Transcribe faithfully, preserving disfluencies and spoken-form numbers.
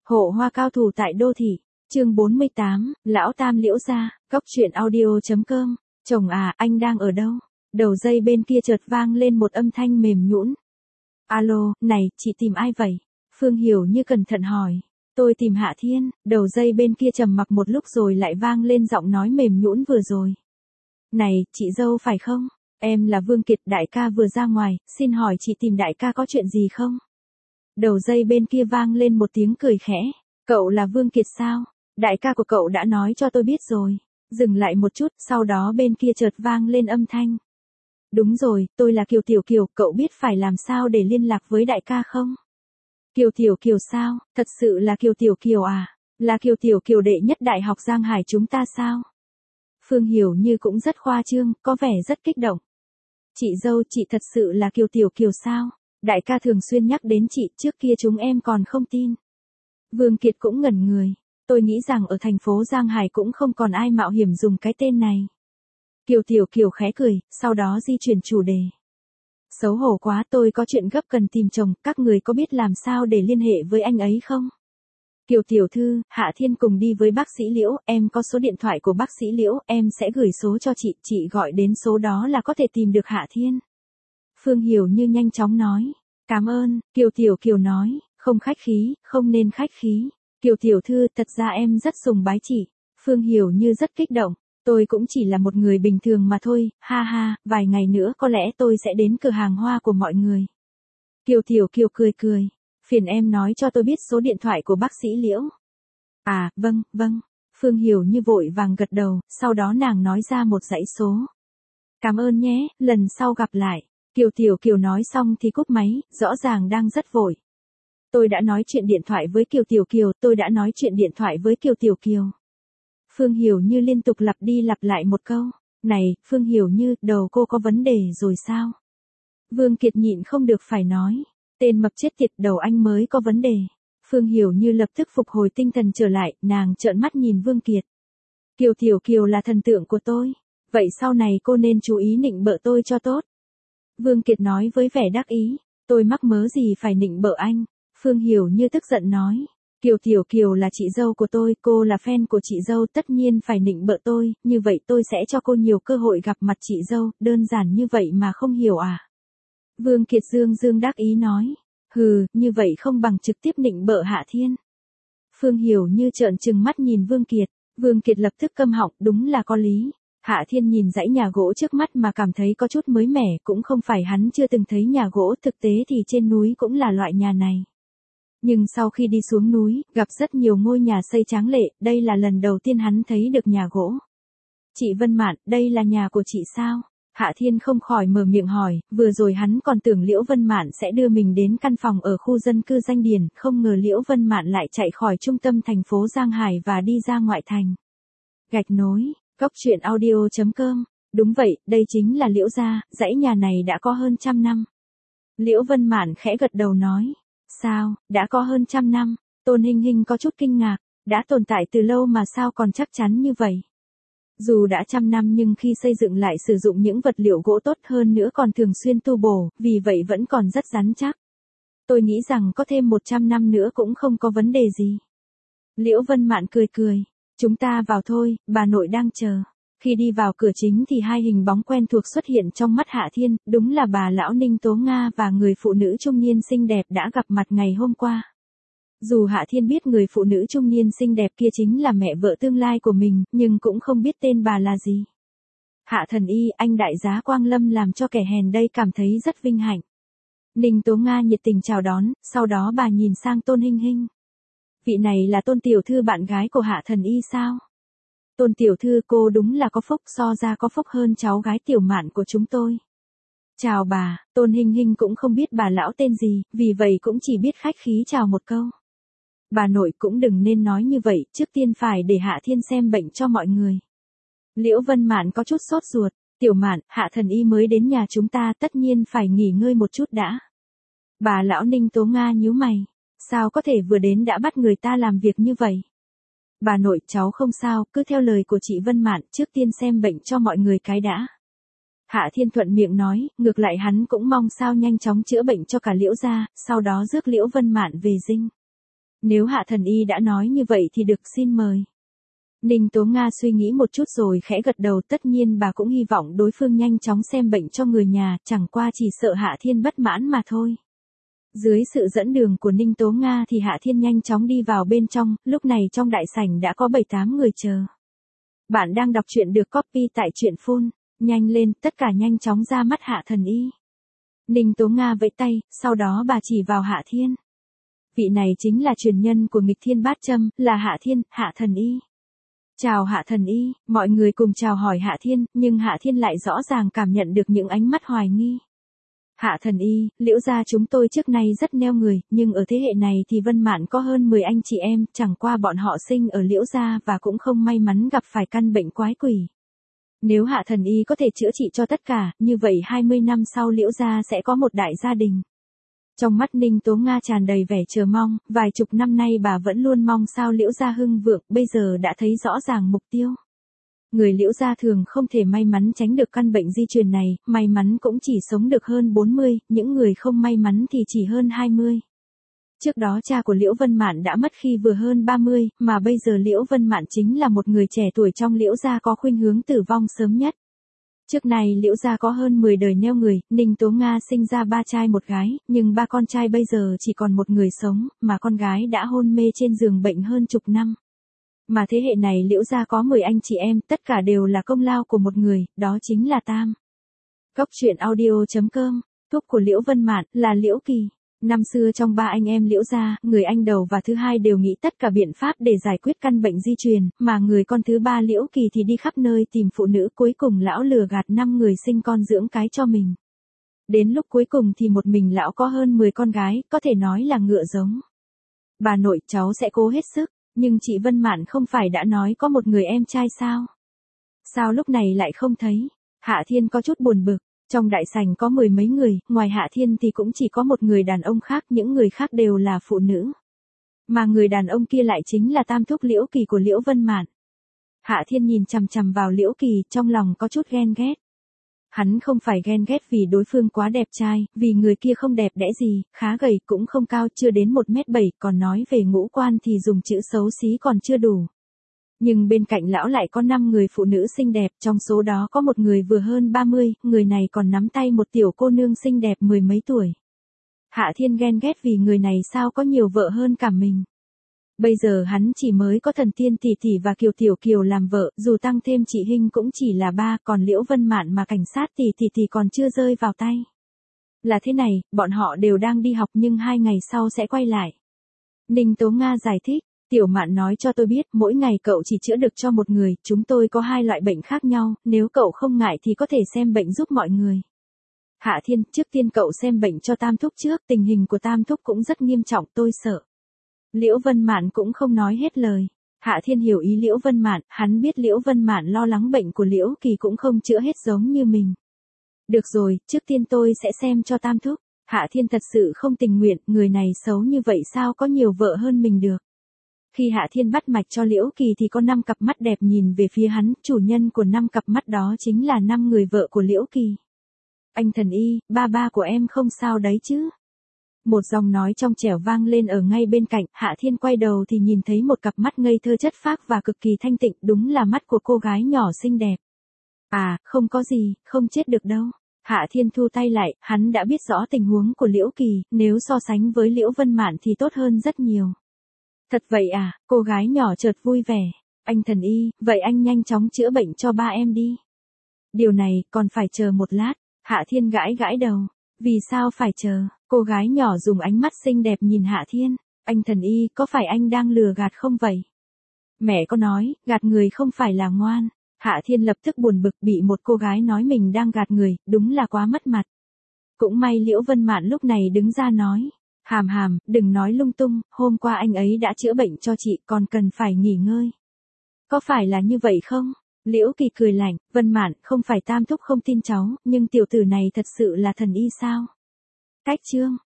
Hộ hoa cao thủ tại đô thị, chương bốn mươi tám, Lão Tam Liễu gia, góc truyện audio.com, chồng à, anh đang ở đâu? Đầu dây bên kia chợt vang lên một âm thanh mềm nhũn. Alo, này, chị tìm ai vậy? Phương Hiểu Như cẩn thận hỏi. Tôi tìm Hạ Thiên, đầu dây bên kia trầm mặc một lúc rồi lại vang lên giọng nói mềm nhũn vừa rồi. Này, chị dâu phải không? Em là Vương Kiệt, đại ca vừa ra ngoài, xin hỏi chị tìm đại ca có chuyện gì không? Đầu dây bên kia vang lên một tiếng cười khẽ. Cậu là Vương Kiệt sao? Đại ca của cậu đã nói cho tôi biết rồi. Dừng lại một chút, sau đó bên kia chợt vang lên âm thanh. Đúng rồi, tôi là Kiều Tiểu Kiều, cậu biết phải làm sao để liên lạc với đại ca không? Kiều Tiểu Kiều sao? Thật sự là Kiều Tiểu Kiều à? Là Kiều Tiểu Kiều đệ nhất đại học Giang Hải chúng ta sao? Phương Hiểu Như cũng rất khoa trương, có vẻ rất kích động. Chị dâu, chị thật sự là Kiều Tiểu Kiều sao? Đại ca thường xuyên nhắc đến chị, trước kia chúng em còn không tin. Vương Kiệt cũng ngẩn người. Tôi nghĩ rằng ở thành phố Giang Hải cũng không còn ai mạo hiểm dùng cái tên này. Kiều Tiểu Kiều khẽ cười, sau đó di chuyển chủ đề. Xấu hổ quá, tôi có chuyện gấp cần tìm chồng, các người có biết làm sao để liên hệ với anh ấy không? Kiều Tiểu Thư, Hạ Thiên cùng đi với bác sĩ Liễu, em có số điện thoại của bác sĩ Liễu, em sẽ gửi số cho chị, chị gọi đến số đó là có thể tìm được Hạ Thiên. Phương Hiểu Như nhanh chóng nói. Cảm ơn, Kiều Tiểu Kiều nói, không khách khí, không nên khách khí. Kiều Tiểu Thư, thật ra em rất sùng bái chị. Phương Hiểu Như rất kích động. Tôi cũng chỉ là một người bình thường mà thôi, ha ha, vài ngày nữa có lẽ tôi sẽ đến cửa hàng hoa của mọi người. Kiều Tiểu Kiều cười cười. Phiền em nói cho tôi biết số điện thoại của bác sĩ Liễu. À, vâng, vâng. Phương Hiểu Như vội vàng gật đầu, sau đó nàng nói ra một dãy số. Cảm ơn nhé, lần sau gặp lại. Kiều Tiểu Kiều nói xong thì cúp máy, rõ ràng đang rất vội. Tôi đã nói chuyện điện thoại với Kiều Tiểu Kiều, tôi đã nói chuyện điện thoại với Kiều Tiểu Kiều. Phương Hiểu Như liên tục lặp đi lặp lại một câu. Này, Phương Hiểu Như, đầu cô có vấn đề rồi sao? Vương Kiệt nhịn không được phải nói. Tên mập chết tiệt, đầu anh mới có vấn đề. Phương Hiểu Như lập tức phục hồi tinh thần trở lại, nàng trợn mắt nhìn Vương Kiệt. Kiều Tiểu Kiều là thần tượng của tôi. Vậy sau này cô nên chú ý nịnh bợ tôi cho tốt. Vương Kiệt nói với vẻ đắc ý. Tôi mắc mớ gì phải nịnh bợ anh? Phương Hiểu Như tức giận nói. Kiều Tiểu Kiều là chị dâu của tôi, cô là fan của chị dâu, tất nhiên phải nịnh bợ tôi, như vậy tôi sẽ cho cô nhiều cơ hội gặp mặt chị dâu, đơn giản như vậy mà không hiểu à? Vương Kiệt dương dương đắc ý nói. Hừ, như vậy không bằng trực tiếp nịnh bợ Hạ Thiên. Phương Hiểu Như trợn trừng mắt nhìn Vương Kiệt. Vương Kiệt lập tức câm họng, đúng là có lý. Hạ Thiên nhìn dãy nhà gỗ trước mắt mà cảm thấy có chút mới mẻ, cũng không phải hắn chưa từng thấy nhà gỗ, thực tế thì trên núi cũng là loại nhà này. Nhưng sau khi đi xuống núi, gặp rất nhiều ngôi nhà xây tráng lệ, đây là lần đầu tiên hắn thấy được nhà gỗ. Chị Vân Mạn, đây là nhà của chị sao? Hạ Thiên không khỏi mở miệng hỏi, vừa rồi hắn còn tưởng Liễu Vân Mạn sẽ đưa mình đến căn phòng ở khu dân cư Danh Điền, không ngờ Liễu Vân Mạn lại chạy khỏi trung tâm thành phố Giang Hải và đi ra ngoại thành. Gạch nối, góc truyện audio.com, đúng vậy, đây chính là Liễu gia, dãy nhà này đã có hơn trăm năm. Liễu Vân Mạn khẽ gật đầu nói. Sao, đã có hơn trăm năm? Tôn Hinh Hinh có chút kinh ngạc, đã tồn tại từ lâu mà sao còn chắc chắn như vậy? Dù đã trăm năm nhưng khi xây dựng lại sử dụng những vật liệu gỗ tốt hơn nữa còn thường xuyên tu bổ, vì vậy vẫn còn rất rắn chắc. Tôi nghĩ rằng có thêm một trăm năm nữa cũng không có vấn đề gì. Liễu Vân Mạn cười cười, chúng ta vào thôi, bà nội đang chờ. Khi đi vào cửa chính thì hai hình bóng quen thuộc xuất hiện trong mắt Hạ Thiên, đúng là bà lão Ninh Tố Nga và người phụ nữ trung niên xinh đẹp đã gặp mặt ngày hôm qua. Dù Hạ Thiên biết người phụ nữ trung niên xinh đẹp kia chính là mẹ vợ tương lai của mình, nhưng cũng không biết tên bà là gì. Hạ Thần Y, anh đại giá Quang Lâm làm cho kẻ hèn đây cảm thấy rất vinh hạnh. Ninh Tố Nga nhiệt tình chào đón, sau đó bà nhìn sang Tôn Hinh Hinh. Vị này là Tôn Tiểu Thư bạn gái của Hạ Thần Y sao? Tôn Tiểu Thư, cô đúng là có phúc, so ra có phúc hơn cháu gái Tiểu Mạn của chúng tôi. Chào bà, Tôn Hinh Hinh cũng không biết bà lão tên gì, vì vậy cũng chỉ biết khách khí chào một câu. Bà nội cũng đừng nên nói như vậy, trước tiên phải để Hạ Thiên xem bệnh cho mọi người. Liễu Vân Mạn có chút sốt ruột, Tiểu Mạn, Hạ Thần Y mới đến nhà chúng ta, tất nhiên phải nghỉ ngơi một chút đã. Bà lão Ninh Tố Nga nhíu mày, sao có thể vừa đến đã bắt người ta làm việc như vậy? Bà nội, cháu không sao, cứ theo lời của chị Vân Mạn, trước tiên xem bệnh cho mọi người cái đã. Hạ Thiên thuận miệng nói, ngược lại hắn cũng mong sao nhanh chóng chữa bệnh cho cả Liễu gia, sau đó rước Liễu Vân Mạn về dinh. Nếu Hạ Thần Y đã nói như vậy thì được, xin mời. Ninh Tố Nga suy nghĩ một chút rồi khẽ gật đầu, tất nhiên bà cũng hy vọng đối phương nhanh chóng xem bệnh cho người nhà, chẳng qua chỉ sợ Hạ Thiên bất mãn mà thôi. Dưới sự dẫn đường của Ninh Tố Nga thì Hạ Thiên nhanh chóng đi vào bên trong, lúc này trong đại sảnh đã có bảy tám người chờ. Bạn đang đọc truyện được copy tại truyện phone, nhanh lên, tất cả nhanh chóng ra mắt Hạ Thần Y. Ninh Tố Nga vẫy tay, sau đó bà chỉ vào Hạ Thiên. Vị này chính là truyền nhân của nghịch thiên bát châm, là Hạ Thiên, Hạ Thần Y. Chào Hạ Thần Y, mọi người cùng chào hỏi Hạ Thiên, nhưng Hạ Thiên lại rõ ràng cảm nhận được những ánh mắt hoài nghi. Hạ Thần Y, Liễu gia chúng tôi trước nay rất neo người, nhưng ở thế hệ này thì Vân Mạn có hơn mười anh chị em, chẳng qua bọn họ sinh ở Liễu gia và cũng không may mắn gặp phải căn bệnh quái quỷ. Nếu Hạ Thần Y có thể chữa trị cho tất cả, như vậy hai mươi năm sau Liễu gia sẽ có một đại gia đình. Trong mắt Ninh Tố Nga tràn đầy vẻ chờ mong, vài chục năm nay bà vẫn luôn mong sao Liễu gia hưng vượng, bây giờ đã thấy rõ ràng mục tiêu. Người Liễu gia thường không thể may mắn tránh được căn bệnh di truyền này, may mắn cũng chỉ sống được hơn bốn mươi, những người không may mắn thì chỉ hơn hai mươi. Trước đó cha của Liễu Vân Mạn đã mất khi vừa hơn ba mươi, mà bây giờ Liễu Vân Mạn chính là một người trẻ tuổi trong Liễu gia có khuynh hướng tử vong sớm nhất. Trước này Liễu gia có hơn mười đời neo người, Ninh Tố Nga sinh ra ba trai một gái, nhưng ba con trai bây giờ chỉ còn một người sống, mà con gái đã hôn mê trên giường bệnh hơn chục năm. Mà thế hệ này Liễu gia có mười anh chị em, tất cả đều là công lao của một người, đó chính là Tam. Cốc truyện audio chấm com, thúc của Liễu Vân Mạn, là Liễu Kỳ. Năm xưa trong ba anh em Liễu gia, người anh đầu và thứ hai đều nghĩ tất cả biện pháp để giải quyết căn bệnh di truyền, mà người con thứ ba Liễu Kỳ thì đi khắp nơi tìm phụ nữ, cuối cùng lão lừa gạt năm người sinh con dưỡng cái cho mình. Đến lúc cuối cùng thì một mình lão có hơn mười con gái, có thể nói là ngựa giống. Bà nội, cháu sẽ cố hết sức, nhưng chị Vân Mạn không phải đã nói có một người em trai sao? Sao lúc này lại không thấy? Hạ Thiên có chút buồn bực. Trong đại sảnh có mười mấy người, ngoài Hạ Thiên thì cũng chỉ có một người đàn ông khác, những người khác đều là phụ nữ. Mà người đàn ông kia lại chính là tam thúc Liễu Kỳ của Liễu Vân Mạn. Hạ Thiên nhìn chằm chằm vào Liễu Kỳ, trong lòng có chút ghen ghét. Hắn không phải ghen ghét vì đối phương quá đẹp trai, vì người kia không đẹp đẽ gì, khá gầy cũng không cao, chưa đến một mét bảy, còn nói về ngũ quan thì dùng chữ xấu xí còn chưa đủ. Nhưng bên cạnh lão lại có năm người phụ nữ xinh đẹp, trong số đó có một người vừa hơn ba mươi, người này còn nắm tay một tiểu cô nương xinh đẹp mười mấy tuổi. Hạ Thiên ghen ghét vì người này sao có nhiều vợ hơn cả mình. Bây giờ hắn chỉ mới có Thần Tiên tỷ tỷ và Kiều Tiểu Kiều làm vợ, dù tăng thêm chị Hinh cũng chỉ là ba, còn Liễu Vân Mạn mà cảnh sát tỷ tỷ thì còn chưa rơi vào tay. Là thế này, bọn họ đều đang đi học nhưng hai ngày sau sẽ quay lại. Ninh Tố Nga giải thích. Tiểu Mạn nói cho tôi biết, mỗi ngày cậu chỉ chữa được cho một người, chúng tôi có hai loại bệnh khác nhau, nếu cậu không ngại thì có thể xem bệnh giúp mọi người. Hạ Thiên, trước tiên cậu xem bệnh cho Tam Thúc trước, tình hình của Tam Thúc cũng rất nghiêm trọng, tôi sợ. Liễu Vân Mạn cũng không nói hết lời. Hạ Thiên hiểu ý Liễu Vân Mạn, hắn biết Liễu Vân Mạn lo lắng bệnh của Liễu Kỳ cũng không chữa hết giống như mình. Được rồi, trước tiên tôi sẽ xem cho Tam Thúc. Hạ Thiên thật sự không tình nguyện, người này xấu như vậy sao có nhiều vợ hơn mình được. Khi Hạ Thiên bắt mạch cho Liễu Kỳ thì có năm cặp mắt đẹp nhìn về phía hắn, chủ nhân của năm cặp mắt đó chính là năm người vợ của Liễu Kỳ. Anh Thần Y, ba ba của em không sao đấy chứ? Một giọng nói trong trẻo vang lên ở ngay bên cạnh, Hạ Thiên quay đầu thì nhìn thấy một cặp mắt ngây thơ chất phác và cực kỳ thanh tịnh, đúng là mắt của cô gái nhỏ xinh đẹp. À, không có gì, không chết được đâu. Hạ Thiên thu tay lại, hắn đã biết rõ tình huống của Liễu Kỳ, nếu so sánh với Liễu Vân Mạn thì tốt hơn rất nhiều. Thật vậy à, cô gái nhỏ chợt vui vẻ. Anh Thần Y, vậy anh nhanh chóng chữa bệnh cho ba em đi. Điều này, còn phải chờ một lát. Hạ Thiên gãi gãi đầu. Vì sao phải chờ? Cô gái nhỏ dùng ánh mắt xinh đẹp nhìn Hạ Thiên. Anh Thần Y, có phải anh đang lừa gạt không vậy? Mẹ có nói, gạt người không phải là ngoan. Hạ Thiên lập tức buồn bực bị một cô gái nói mình đang gạt người, đúng là quá mất mặt. Cũng may Liễu Vân Mạn lúc này đứng ra nói. Hàm Hàm, đừng nói lung tung, hôm qua anh ấy đã chữa bệnh cho chị, còn cần phải nghỉ ngơi. Có phải là như vậy không? Liễu Kỳ cười lạnh, Vân Mạn, không phải Tam Thúc không tin cháu, nhưng tiểu tử này thật sự là thần y sao? Cách chương,